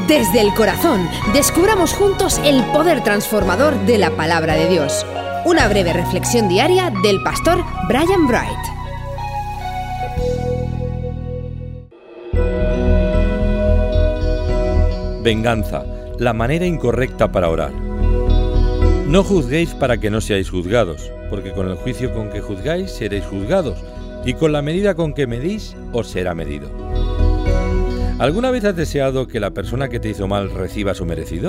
Desde el corazón, descubramos juntos el poder transformador de la palabra de Dios. Una breve reflexión diaria del pastor Brian Bright. Venganza, la manera incorrecta para orar. No juzguéis para que no seáis juzgados, porque con el juicio con que juzgáis seréis juzgados, y con la medida con que medís os será medido. ¿Alguna vez has deseado que la persona que te hizo mal reciba su merecido?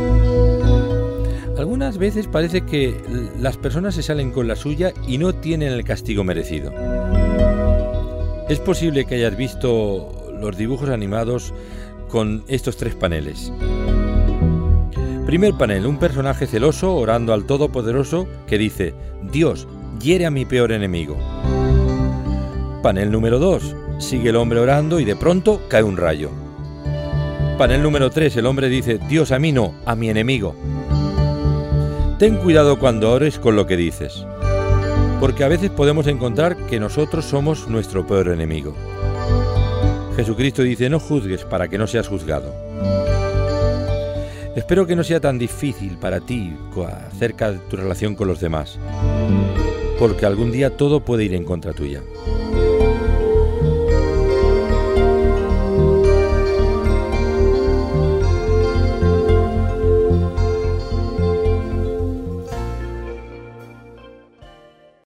Algunas veces parece que las personas se salen con la suya y no tienen el castigo merecido. Es posible que hayas visto los dibujos animados con estos 3 paneles. Primer panel, un personaje celoso orando al Todopoderoso que dice: Dios, hiere a mi peor enemigo. Panel número 2, sigue el hombre orando y de pronto cae un rayo. Panel número 3, el hombre dice: Dios, a mí no, a mi enemigo. Ten cuidado cuando ores con lo que dices, porque a veces podemos encontrar que nosotros somos nuestro peor enemigo. Jesucristo dice: no juzgues para que no seas juzgado. Espero que no sea tan difícil para ti acerca de tu relación con los demás, porque algún día todo puede ir en contra tuya.